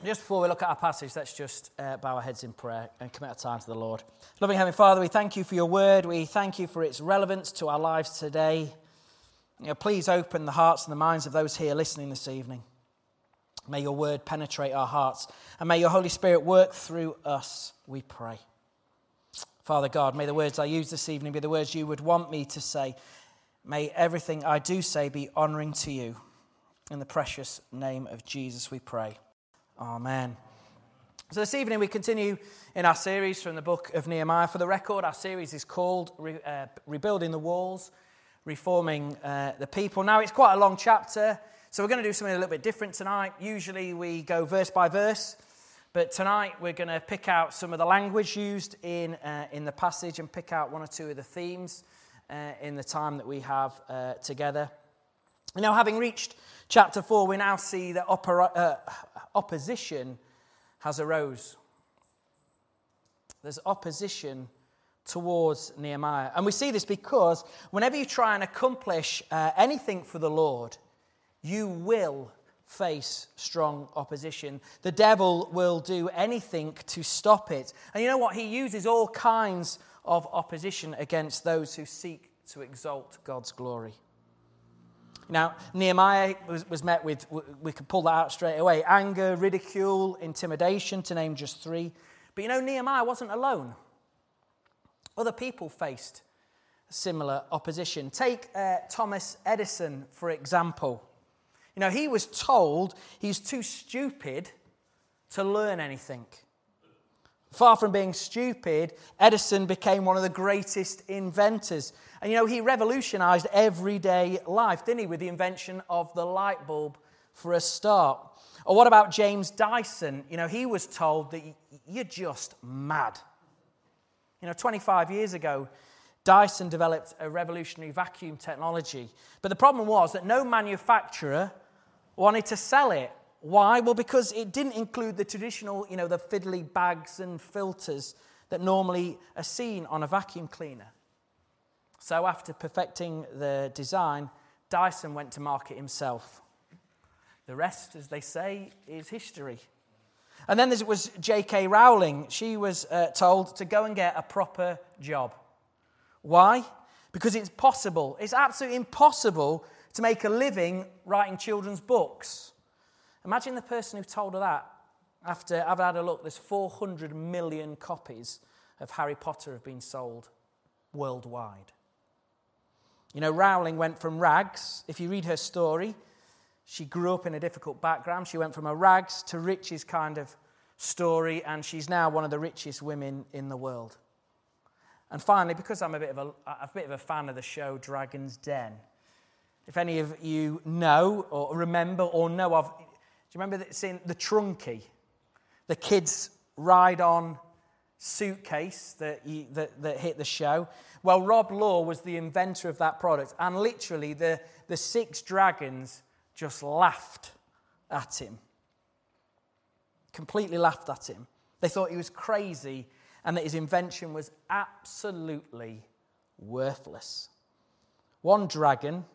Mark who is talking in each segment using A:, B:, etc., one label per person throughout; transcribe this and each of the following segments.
A: Just before we look at our passage, let's just bow our heads in prayer and commit our time to the Lord. Loving Heavenly Father, we thank you for your word. We thank you for its relevance to our lives today. Please open the hearts and the minds of those here listening this evening. May your word penetrate our hearts, and may your Holy Spirit work through us, we pray. Father God, may the words I use this evening be the words you would want me to say. May everything I do say be honouring to you. In the precious name of Jesus we pray. Amen. So this evening we continue in our series from the book of Nehemiah. For the record, our series is called Rebuilding the Walls, Reforming the People. Now, it's quite a long chapter, so we're going to do something a little bit different tonight. Usually we go verse by verse, but tonight we're going to pick out some of the language used in the passage and pick out one or two of the themes in the time that we have together. Now, having reached chapter 4, we now see that opposition has arose. There's opposition towards Nehemiah. And we see this because whenever you try and accomplish anything for the Lord, you will face strong opposition. The devil will do anything to stop it. And you know what? He uses all kinds of opposition against those who seek to exalt God's glory. Now, Nehemiah was met with, we could pull that out straight away, anger, ridicule, intimidation, to name just three. But you know, Nehemiah wasn't alone. Other people faced similar opposition. Take Thomas Edison, for example. You know, he was told he's too stupid to learn anything. Far from being stupid, Edison became one of the greatest inventors. And you know, he revolutionized everyday life, didn't he, with the invention of the light bulb for a start. Or what about James Dyson? You know, he was told that you're just mad. You know, 25 years ago, Dyson developed a revolutionary vacuum technology. But the problem was that no manufacturer wanted to sell it. Why? Well, because it didn't include the traditional, you know, the fiddly bags and filters that normally are seen on a vacuum cleaner. So after perfecting the design, Dyson went to market himself. The rest, as they say, is history. And then there was J.K. Rowling. She was told to go and get a proper job. Why? Because it's possible. It's absolutely impossible to make a living writing children's books. Imagine the person who told her that. After I've had a look, there's 400 million copies of Harry Potter have been sold worldwide. You know, Rowling went from rags. If you read her story, she grew up in a difficult background. She went from a rags to riches kind of story, and she's now one of the richest women in the world. And finally, because I'm a bit of a fan of the show Dragon's Den, if any of you know or remember or know of, do you remember seeing the Trunky, the kids' ride-on suitcase that hit the show? Well, Rob Law was the inventor of that product, and literally the 6 dragons just laughed at him. Completely laughed at him. They thought he was crazy and that his invention was absolutely worthless. One dragon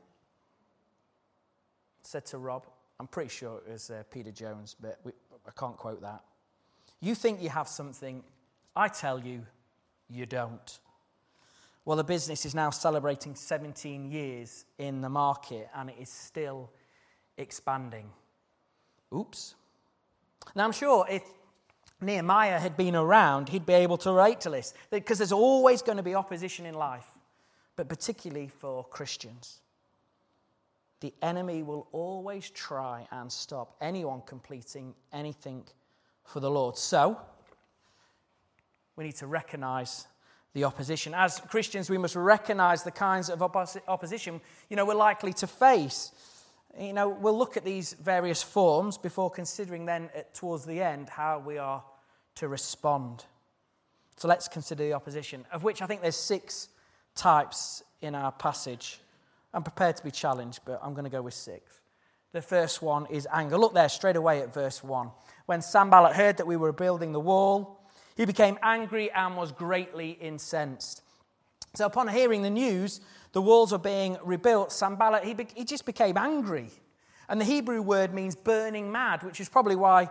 A: said to Rob, I'm pretty sure it was Peter Jones, but I can't quote that. You think you have something, I tell you, you don't. Well, the business is now celebrating 17 years in the market, and it is still expanding. Oops. Now, I'm sure if Nehemiah had been around, he'd be able to relate to this, because there's always going to be opposition in life, but particularly for Christians. The enemy will always try and stop anyone completing anything for the Lord. So, we need to recognize the opposition. As Christians, we must recognize the kinds of opposition, we're likely to face. We'll look at these various forms before considering then towards the end how we are to respond. So let's consider the opposition, of which I think there's 6 types in our passage. I'm prepared to be challenged, but I'm going to go with 6. The first one is anger. Look there straight away at verse 1. When Sanballat heard that we were building the wall, he became angry and was greatly incensed. So upon hearing the news, the walls are being rebuilt, Sanballat, he just became angry. And the Hebrew word means burning mad, which is probably why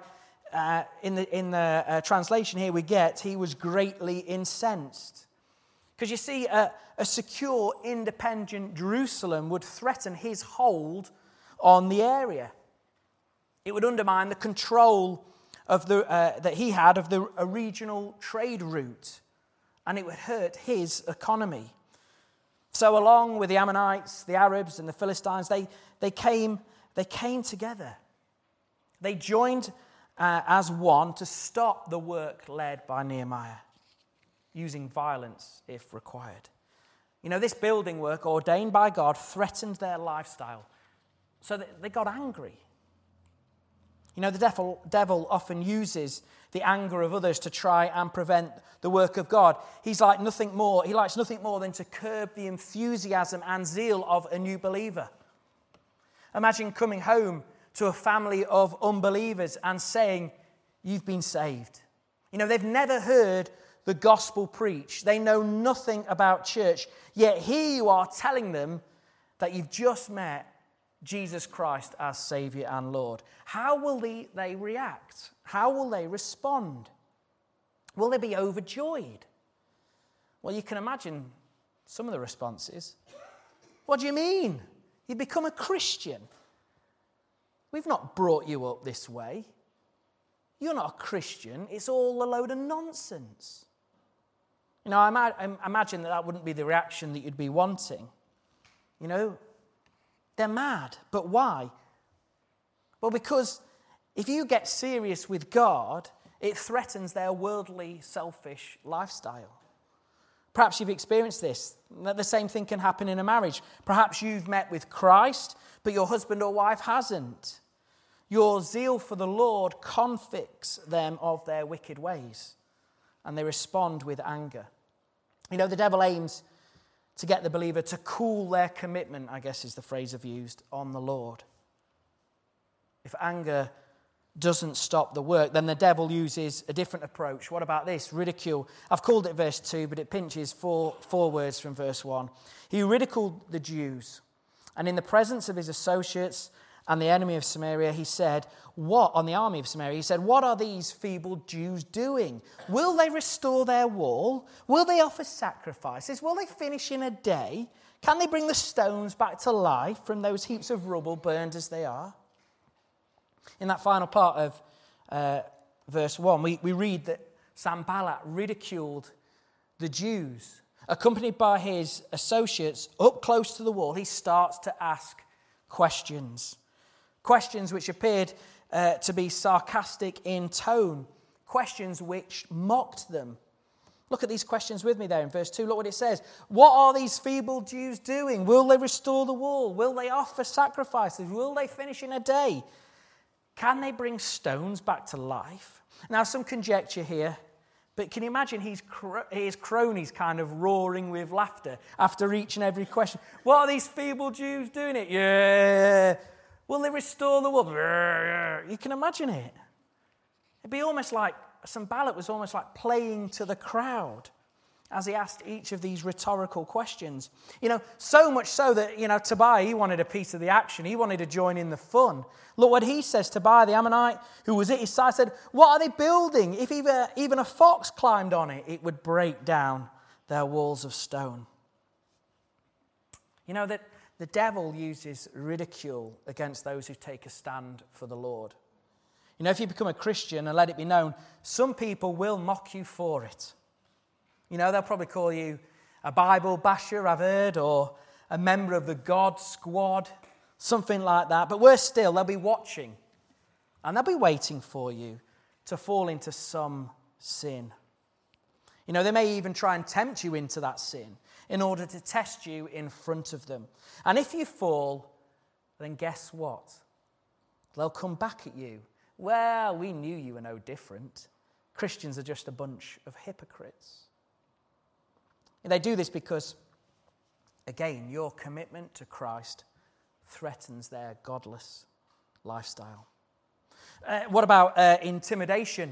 A: in the translation here we get, he was greatly incensed. Because you see, a secure, independent Jerusalem would threaten his hold on the area. It would undermine the control of that he had of a regional trade route, and it would hurt his economy. So along with the Ammonites, the Arabs, and the Philistines, they came together. They joined as one to stop the work led by Nehemiah, using violence if required. You know, this building work ordained by God threatened their lifestyle, so that they got angry. You know, the devil often uses the anger of others to try and prevent the work of God. He likes nothing more than to curb the enthusiasm and zeal of a new believer. Imagine coming home to a family of unbelievers and saying, "You've been saved." You know, they've never heard the gospel preached. They know nothing about church. Yet here you are telling them that you've just met Jesus Christ as Saviour and Lord. How will they react? How will they respond? Will they be overjoyed? Well, you can imagine some of the responses. What do you mean? You've become a Christian? We've not brought you up this way. You're not a Christian. It's all a load of nonsense. You know, I imagine that wouldn't be the reaction that you'd be wanting. You know, they're mad. But why? Well, because if you get serious with God, it threatens their worldly, selfish lifestyle. Perhaps you've experienced this. The same thing can happen in a marriage. Perhaps you've met with Christ, but your husband or wife hasn't. Your zeal for the Lord convicts them of their wicked ways, and they respond with anger. You know, the devil aims to get the believer to cool their commitment, I guess is the phrase I've used, on the Lord. If anger doesn't stop the work, then the devil uses a different approach. What about this? Ridicule. I've called it verse 2, but it pinches four words from verse 1. He ridiculed the Jews, and in the presence of his associates and the enemy of Samaria, he said, "What are these feeble Jews doing? Will they restore their wall? Will they offer sacrifices? Will they finish in a day? Can they bring the stones back to life from those heaps of rubble burned as they are?" In that final part of verse 1, we read that Sanballat ridiculed the Jews. Accompanied by his associates up close to the wall, he starts to ask questions. Questions which appeared to be sarcastic in tone. Questions which mocked them. Look at these questions with me there in verse 2. Look what it says. What are these feeble Jews doing? Will they restore the wall? Will they offer sacrifices? Will they finish in a day? Can they bring stones back to life? Now, some conjecture here, but can you imagine his cronies kind of roaring with laughter after each and every question? What are these feeble Jews doing it? Yeah. Will they restore the wall? You can imagine it. It'd be almost like Sanballat was almost like playing to the crowd as he asked each of these rhetorical questions. You know, so much so that, you know, Tobiah, he wanted a piece of the action. He wanted to join in the fun. Look what he says. Tobiah, the Ammonite, who was at his side, said, "What are they building? If even a fox climbed on it, it would break down their walls of stone." You know that the devil uses ridicule against those who take a stand for the Lord. You know, if you become a Christian, and let it be known, some people will mock you for it. You know, they'll probably call you a Bible basher, I've heard, or a member of the God Squad, something like that. But worse still, they'll be watching, and they'll be waiting for you to fall into some sin. You know, they may even try and tempt you into that sin in order to test you in front of them. And if you fall, then guess what? They'll come back at you. "Well, we knew you were no different. Christians are just a bunch of hypocrites." And they do this because, again, your commitment to Christ threatens their godless lifestyle. What about intimidation?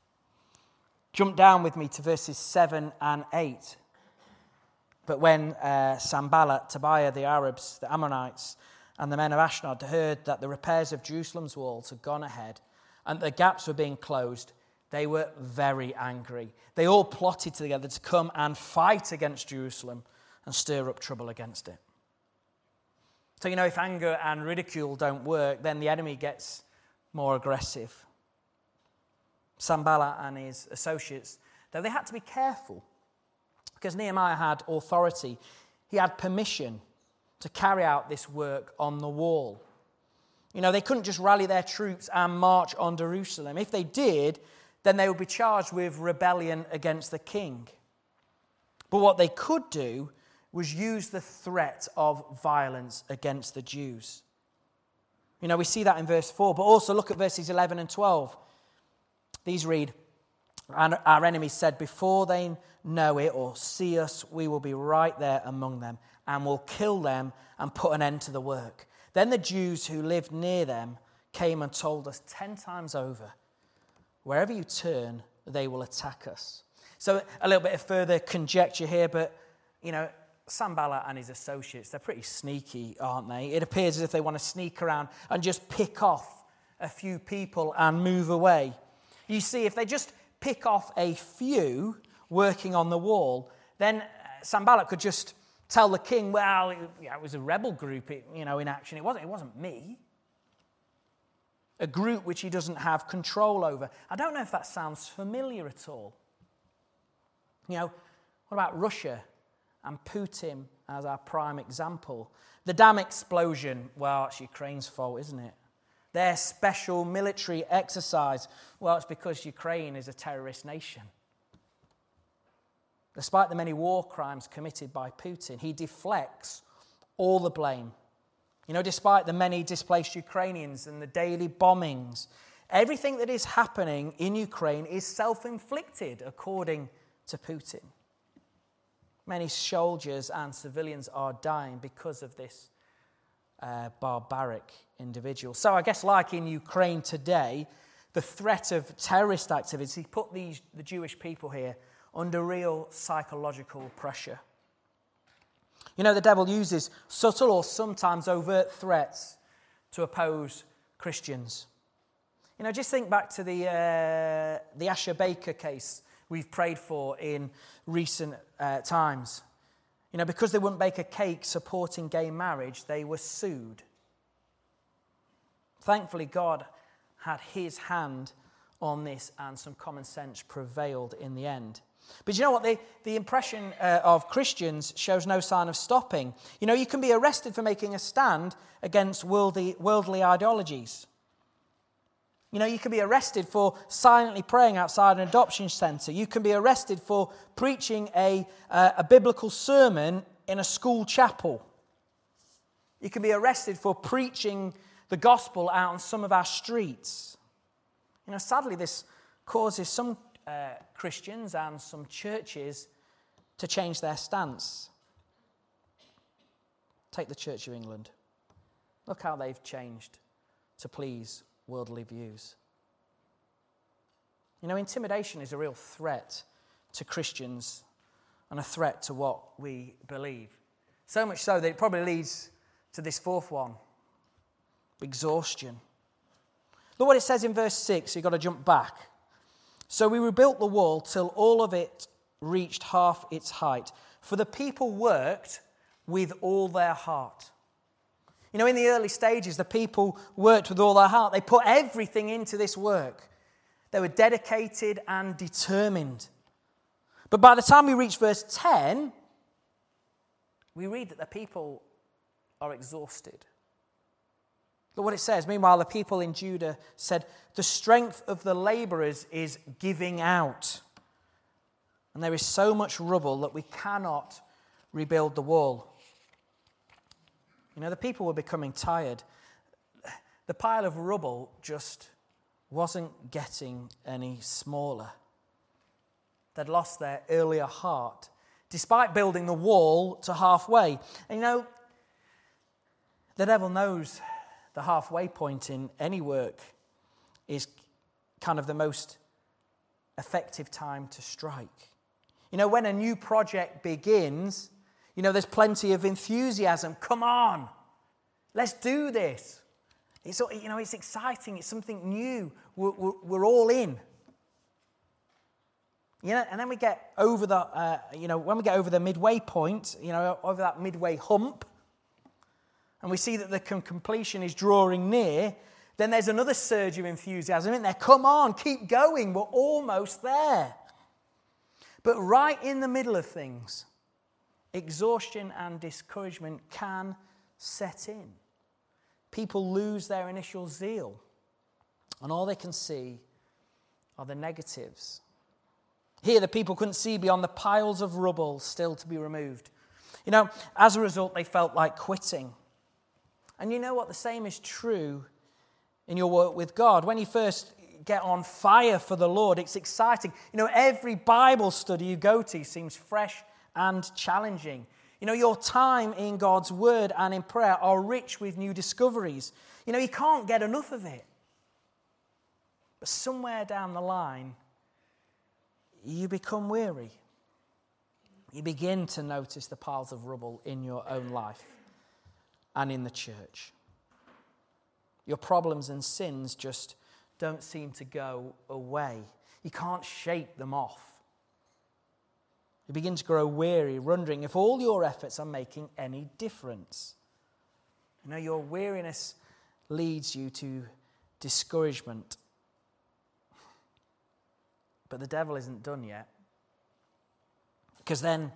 A: Jump down with me to verses 7 and 8. But when Sanballat, Tobiah, the Arabs, the Ammonites, and the men of Ashdod heard that the repairs of Jerusalem's walls had gone ahead and the gaps were being closed, they were very angry. They all plotted together to come and fight against Jerusalem and stir up trouble against it. So, if anger and ridicule don't work, then the enemy gets more aggressive. Sanballat and his associates, though they had to be careful because Nehemiah had authority. He had permission to carry out this work on the wall. They couldn't just rally their troops and march on Jerusalem. If they did, then they would be charged with rebellion against the king. But what they could do was use the threat of violence against the Jews. We see that in verse 4, but also look at verses 11 and 12. These read, "And our enemies said, before they know it or see us, we will be right there among them and will kill them and put an end to the work. Then the Jews who lived near them came and told us 10 times over, wherever you turn, they will attack us." So a little bit of further conjecture here, but, Sanballat and his associates, they're pretty sneaky, aren't they? It appears as if they want to sneak around and just pick off a few people and move away. You see, if they just pick off a few working on the wall, then Sanballat could just tell the king, well, it was a rebel group, in action. It wasn't me. A group which he doesn't have control over. I don't know if that sounds familiar at all. What about Russia and Putin as our prime example? The dam explosion, well, it's Ukraine's fault, isn't it? Their special military exercise, well, it's because Ukraine is a terrorist nation. Despite the many war crimes committed by Putin, he deflects all the blame. Despite the many displaced Ukrainians and the daily bombings, everything that is happening in Ukraine is self-inflicted, according to Putin. Many soldiers and civilians are dying because of this barbaric individual. So I guess like in Ukraine today, the threat of terrorist activity put the Jewish people here under real psychological pressure. The devil uses subtle or sometimes overt threats to oppose Christians. Just think back to the Asher Baker case we've prayed for in recent times. Because they wouldn't bake a cake supporting gay marriage, they were sued. Thankfully, God had his hand on this and some common sense prevailed in the end. But you know what? The impression of Christians shows no sign of stopping. You can be arrested for making a stand against worldly ideologies. You can be arrested for silently praying outside an adoption centre. You can be arrested for preaching a biblical sermon in a school chapel. You can be arrested for preaching the gospel out on some of our streets. Sadly, this causes some Christians and some churches to change their stance. Take the Church of England. Look how they've changed to please worldly views. Intimidation is a real threat to Christians and a threat to what we believe. So much so that it probably leads to this fourth one, exhaustion. Look what it says in verse 6, you've got to jump back. "So we rebuilt the wall till all of it reached half its height, for the people worked with all their heart." In the early stages, the people worked with all their heart. They put everything into this work. They were dedicated and determined. But by the time we reach verse 10, we read that the people are exhausted. Look what it says. "Meanwhile, the people in Judah said, the strength of the laborers is giving out. And there is so much rubble that we cannot rebuild the wall." The people were becoming tired. The pile of rubble just wasn't getting any smaller. They'd lost their earlier heart, despite building the wall to halfway. And the devil knows the halfway point in any work is kind of the most effective time to strike. When a new project begins, there's plenty of enthusiasm. Come on, let's do this. It's exciting. It's something new. We're all in. And then we get over when we get over the midway point, over that midway hump, and we see that the completion is drawing near, then there's another surge of enthusiasm, isn't there? Come on, keep going. We're almost there. But right in the middle of things, exhaustion and discouragement can set in. People lose their initial zeal, and all they can see are the negatives. Here, the people couldn't see beyond the piles of rubble still to be removed. As a result, they felt like quitting. And you know what? The same is true in your work with God. When you first get on fire for the Lord, it's exciting. Every Bible study you go to seems fresh and challenging. Your time in God's word and in prayer are rich with new discoveries. You can't get enough of it. But somewhere down the line, you become weary. You begin to notice the piles of rubble in your own life and in the church. Your problems and sins just don't seem to go away. You can't shake them off. You begin to grow weary, wondering if all your efforts are making any difference. Your weariness leads you to discouragement. But the devil isn't done yet. Because then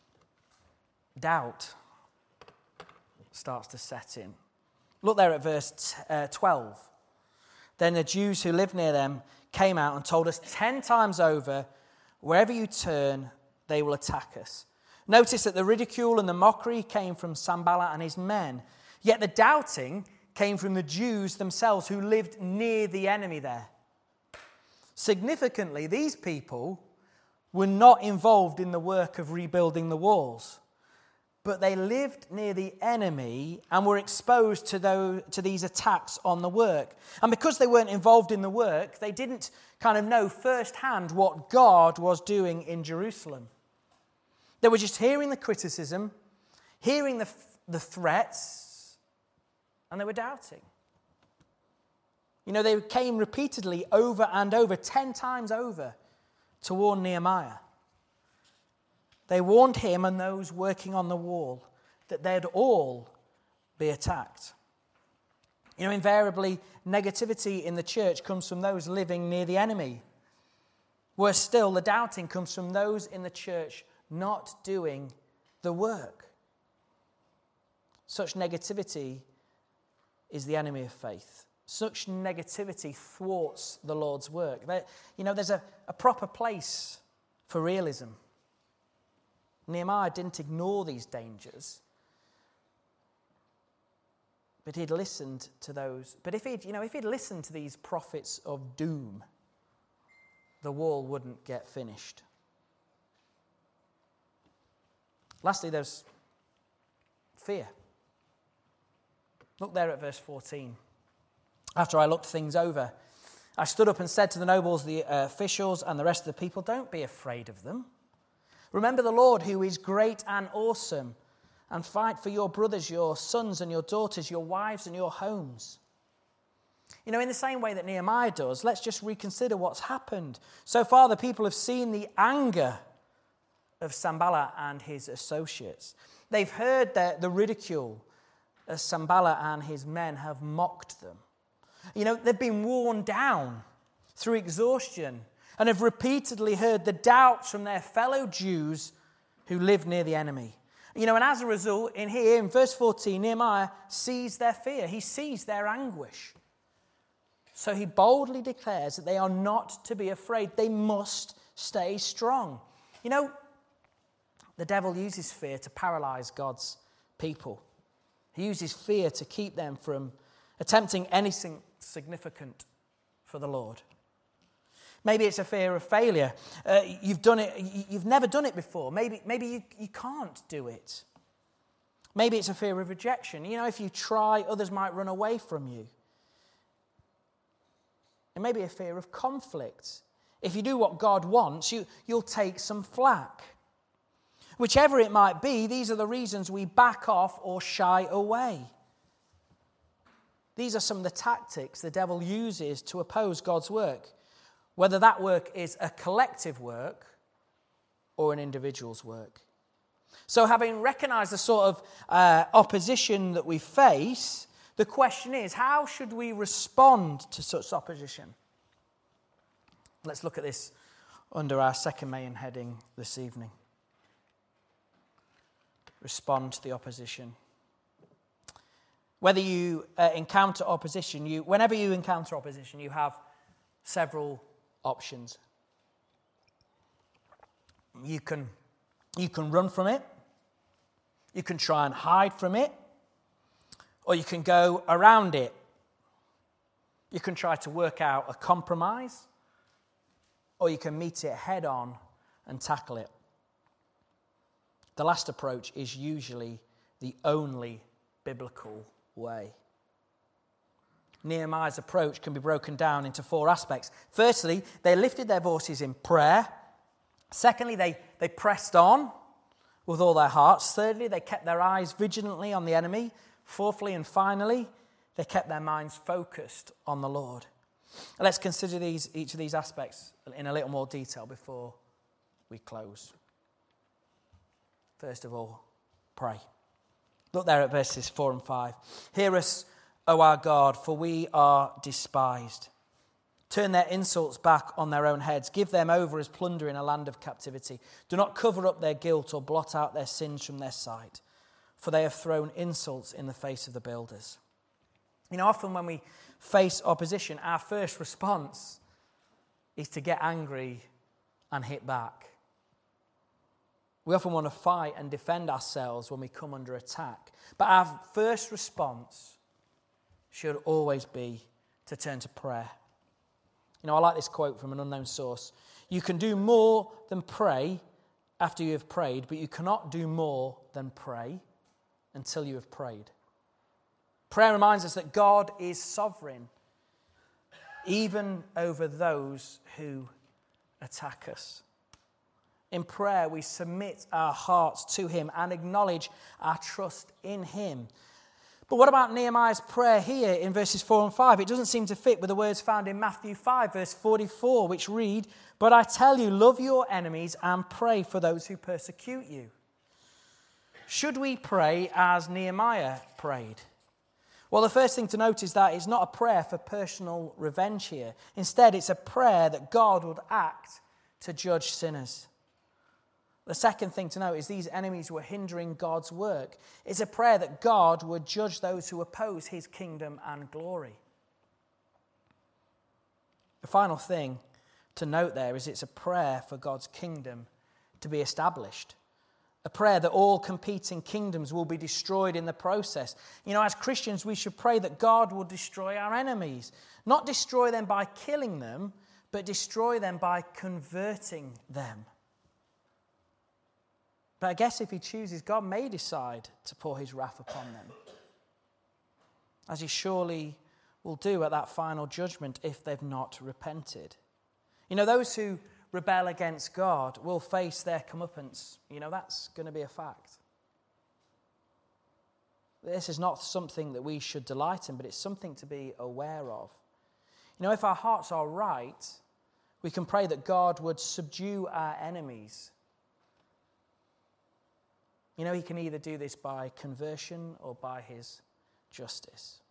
A: doubt starts to set in. Look there at verse 12. Then the Jews who lived near them came out and told us 10 times over, wherever you turn, they will attack us. Notice that the ridicule and the mockery came from Sanballat and his men. Yet the doubting came from the Jews themselves who lived near the enemy there. Significantly, these people were not involved in the work of rebuilding the walls, but they lived near the enemy and were exposed to these attacks on the work. And because they weren't involved in the work, they didn't kind of know firsthand what God was doing in Jerusalem. They were just hearing the criticism, hearing the threats, and they were doubting. They came repeatedly over and over, 10 times over, to warn Nehemiah. They warned him and those working on the wall that they'd all be attacked. Invariably, negativity in the church comes from those living near the enemy. Worse still, the doubting comes from those in the church not doing the work. Such negativity is the enemy of faith. Such negativity thwarts the Lord's work. There's a proper place for realism. Nehemiah didn't ignore these dangers, but he'd listened to those. But if he'd listened to these prophets of doom, the wall wouldn't get finished. Lastly, there's fear. Look there at verse 14. After I looked things over, I stood up and said to the nobles, the officials, and the rest of the people, don't be afraid of them. Remember the Lord, who is great and awesome, and fight for your brothers, your sons and your daughters, your wives and your homes. In the same way that Nehemiah does, let's just reconsider what's happened. So far, the people have seen the anger of Sanballat and his associates. They've heard the ridicule as Sanballat and his men have mocked them. They've been worn down through exhaustion and have repeatedly heard the doubts from their fellow Jews who live near the enemy. And as a result, in verse 14, Nehemiah sees their fear. He sees their anguish. So he boldly declares that they are not to be afraid. They must stay strong. The devil uses fear to paralyze God's people. He uses fear to keep them from attempting anything significant for the Lord. Maybe it's a fear of failure. You've done it. You've never done it before. Maybe you can't do it. Maybe it's a fear of rejection. If you try, others might run away from you. It may be a fear of conflict. If you do what God wants, you'll take some flack. Whichever it might be, these are the reasons we back off or shy away. These are some of the tactics the devil uses to oppose God's work, whether that work is a collective work or an individual's work. So having recognized the sort of opposition that we face, the question is, how should we respond to such opposition? Let's look at this under our second main heading this evening. Respond to the opposition. Whether you encounter opposition, whenever you encounter opposition, you have several options. You can run from it, you can try and hide from it, or you can go around it. You can try to work out a compromise, or you can meet it head on and tackle it. The last approach is usually the only biblical way. Nehemiah's approach can be broken down into four aspects. Firstly, they lifted their voices in prayer. Secondly, they pressed on with all their hearts. Thirdly, they kept their eyes vigilantly on the enemy. Fourthly and finally, they kept their minds focused on the Lord. Let's consider each of these aspects in a little more detail before we close. First of all, pray. Look there at verses 4 and 5. Hear us, O our God, for we are despised. Turn their insults back on their own heads. Give them over as plunder in a land of captivity. Do not cover up their guilt or blot out their sins from their sight, for they have thrown insults in the face of the builders. You know, often when we face opposition, our first response is to get angry and hit back. We often want to fight and defend ourselves when we come under attack. But our first response should always be to turn to prayer. You know, I like this quote from an unknown source. You can do more than pray after you have prayed, but you cannot do more than pray until you have prayed. Prayer reminds us that God is sovereign, even over those who attack us. In prayer, we submit our hearts to him and acknowledge our trust in him. But what about Nehemiah's prayer here in verses 4 and 5? It doesn't seem to fit with the words found in Matthew 5, verse 44, which read, "But I tell you, love your enemies and pray for those who persecute you." Should we pray as Nehemiah prayed? Well, the first thing to note is that it's not a prayer for personal revenge here. Instead, it's a prayer that God would act to judge sinners. The second thing to note is these enemies were hindering God's work. It's a prayer that God would judge those who oppose his kingdom and glory. The final thing to note there is it's a prayer for God's kingdom to be established. A prayer that all competing kingdoms will be destroyed in the process. You know, as Christians, we should pray that God will destroy our enemies. Not destroy them by killing them, but destroy them by converting them. But I guess if he chooses, God may decide to pour his wrath upon them, as he surely will do at that final judgment if they've not repented. You know, those who rebel against God will face their comeuppance. You know, that's going to be a fact. This is not something that we should delight in, but it's something to be aware of. You know, if our hearts are right, we can pray that God would subdue our enemies. You know, he can either do this by conversion or by his justice.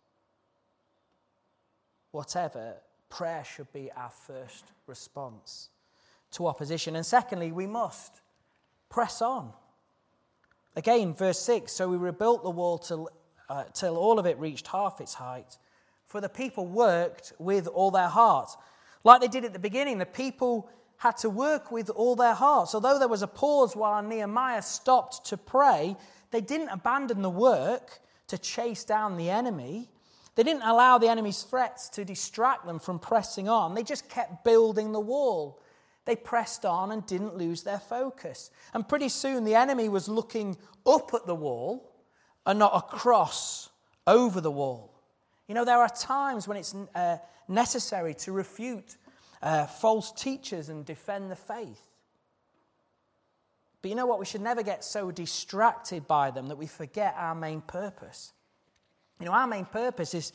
A: Whatever, prayer should be our first response to opposition. And secondly, we must press on. Again, verse 6, so we rebuilt the wall till all of it reached half its height, for the people worked with all their heart. Like they did at the beginning, the people had to work with all their hearts. Although there was a pause while Nehemiah stopped to pray, they didn't abandon the work to chase down the enemy. They didn't allow the enemy's threats to distract them from pressing on. They just kept building the wall. They pressed on and didn't lose their focus. And pretty soon the enemy was looking up at the wall and not across over the wall. You know, there are times when it's necessary to refute false teachers and defend the faith. But you know what? We should never get so distracted by them that we forget our main purpose. You know, our main purpose is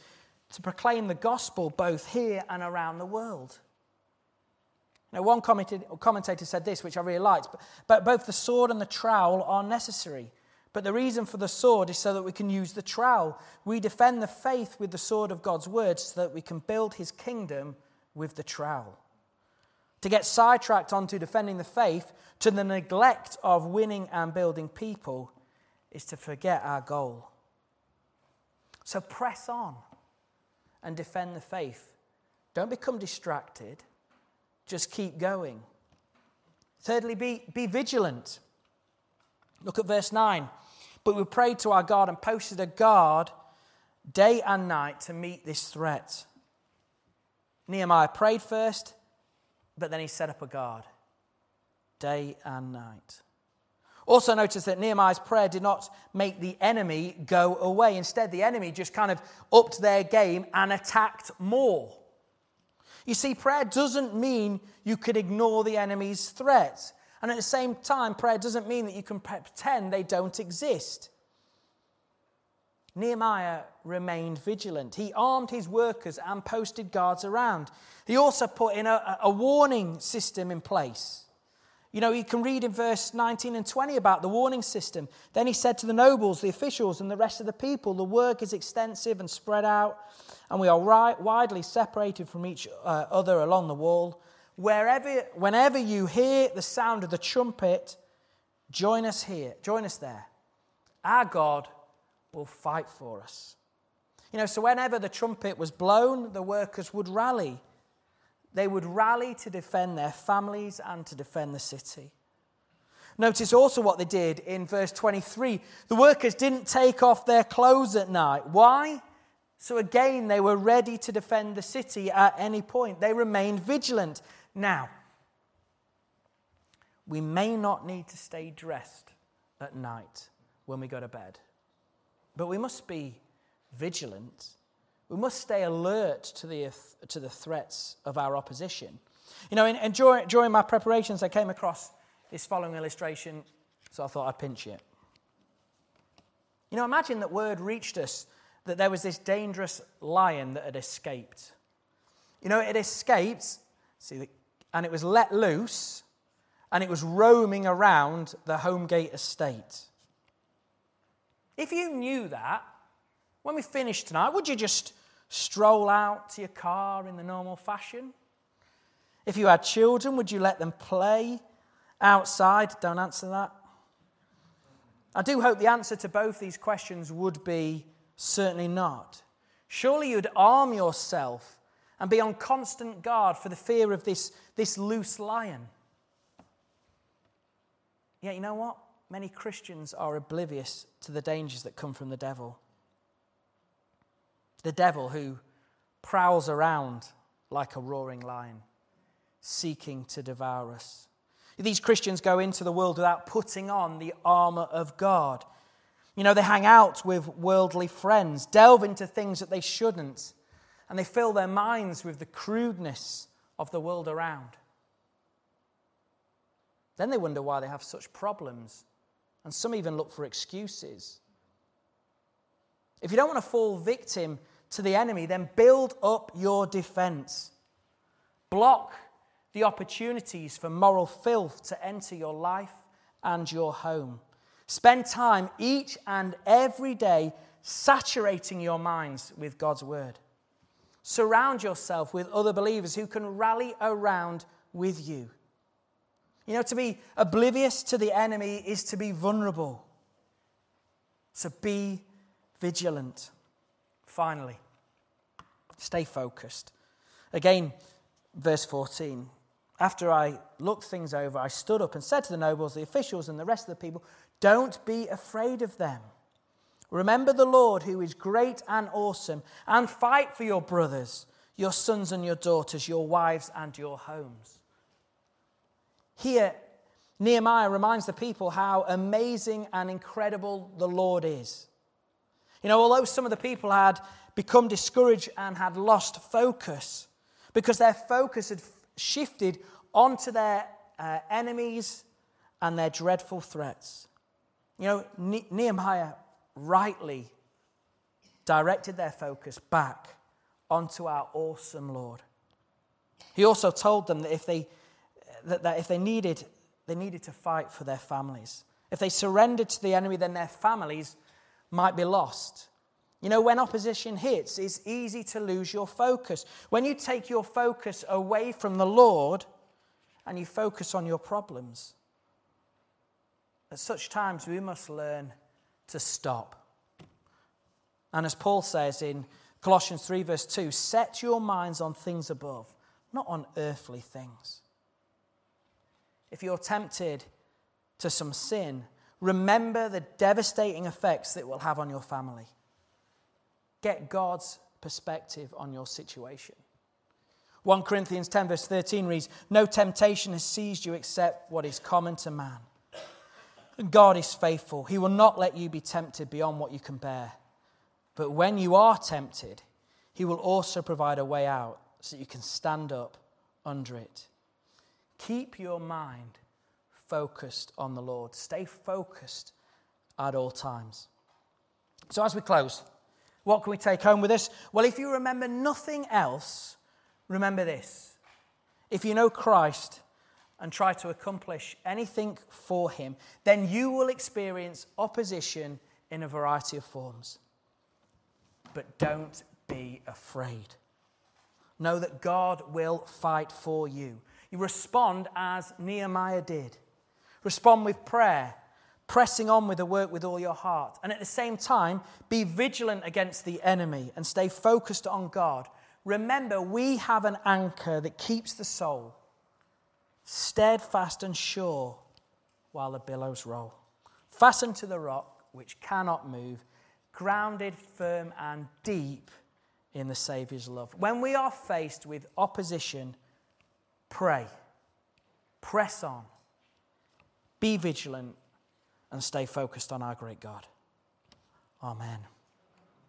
A: to proclaim the gospel both here and around the world. Now, one commentator said this, which I really liked, but both the sword and the trowel are necessary. But the reason for the sword is so that we can use the trowel. We defend the faith with the sword of God's word so that we can build his kingdom with the trowel. To get sidetracked onto defending the faith to the neglect of winning and building people is to forget our goal. So press on and defend the faith. Don't become distracted. Just keep going. Thirdly, be vigilant. Look at verse 9. But we prayed to our God and posted a guard day and night to meet this threat. Nehemiah prayed first, but then he set up a guard day and night. Also notice that Nehemiah's prayer did not make the enemy go away. Instead, the enemy just kind of upped their game and attacked more. You see, prayer doesn't mean you could ignore the enemy's threats. And at the same time, prayer doesn't mean that you can pretend they don't exist. Nehemiah remained vigilant. He armed his workers and posted guards around. He also put in a warning system in place. You know, you can read in verse 19 and 20 about the warning system. Then he said to the nobles, the officials, and the rest of the people, the work is extensive and spread out, and we are widely separated from each other along the wall. Whenever you hear the sound of the trumpet, join us there. Our God will fight for us. You know, so whenever the trumpet was blown, the workers would rally. They would rally to defend their families and to defend the city. Notice also what they did in verse 23. The workers didn't take off their clothes at night. Why? So again, they were ready to defend the city at any point. They remained vigilant. Now, we may not need to stay dressed at night when we go to bed, but we must be vigilant. We must stay alert to the threats of our opposition. You know, and during my preparations, I came across this following illustration, so I thought I'd pinch it. You know, imagine that word reached us that there was this dangerous lion that had escaped. You know, it escaped, and it was let loose, and it was roaming around the Homegate estate. If you knew that, when we finish tonight, would you just stroll out to your car in the normal fashion? If you had children, would you let them play outside? Don't answer that. I do hope the answer to both these questions would be certainly not. Surely you'd arm yourself and be on constant guard for the fear of this loose lion. Yet you know what? Many Christians are oblivious to the dangers that come from the devil. The devil who prowls around like a roaring lion, seeking to devour us. These Christians go into the world without putting on the armor of God. You know, they hang out with worldly friends, delve into things that they shouldn't, and they fill their minds with the crudeness of the world around. Then they wonder why they have such problems, and some even look for excuses. If you don't want to fall victim to the enemy, then build up your defense. Block the opportunities for moral filth to enter your life and your home. Spend time each and every day saturating your minds with God's word. Surround yourself with other believers who can rally around with you. You know, to be oblivious to the enemy is to be vulnerable. So be vigilant. Finally, stay focused. Again, verse 14. After I looked things over, I stood up and said to the nobles, the officials, and the rest of the people, don't be afraid of them. Remember the Lord who is great and awesome, and fight for your brothers, your sons and your daughters, your wives and your homes. Here, Nehemiah reminds the people how amazing and incredible the Lord is. You know, although some of the people had become discouraged and had lost focus because their focus had shifted onto their enemies and their dreadful threats. You know, Nehemiah rightly directed their focus back onto our awesome Lord. He also told them that if they needed to fight for their families. If they surrendered to the enemy, then their families might be lost. You know, when opposition hits, it's easy to lose your focus. When you take your focus away from the Lord and you focus on your problems, at such times we must learn to stop. And as Paul says in Colossians 3 verse 2, set your minds on things above, not on earthly things. If you're tempted to some sin, remember the devastating effects that it will have on your family. Get God's perspective on your situation. 1 Corinthians 10 verse 13 reads, no temptation has seized you except what is common to man. God is faithful. He will not let you be tempted beyond what you can bear. But when you are tempted, he will also provide a way out so that you can stand up under it. Keep your mind focused on the Lord. Stay focused at all times. So as we close, what can we take home with us? Well, if you remember nothing else, remember this. If you know Christ and try to accomplish anything for him, then you will experience opposition in a variety of forms. But don't be afraid. Know that God will fight for you. You respond as Nehemiah did. Respond with prayer, pressing on with the work with all your heart. And at the same time, be vigilant against the enemy and stay focused on God. Remember, we have an anchor that keeps the soul steadfast and sure while the billows roll. Fastened to the rock which cannot move, grounded firm and deep in the Saviour's love. When we are faced with opposition, pray, press on, be vigilant, and stay focused on our great God. Amen.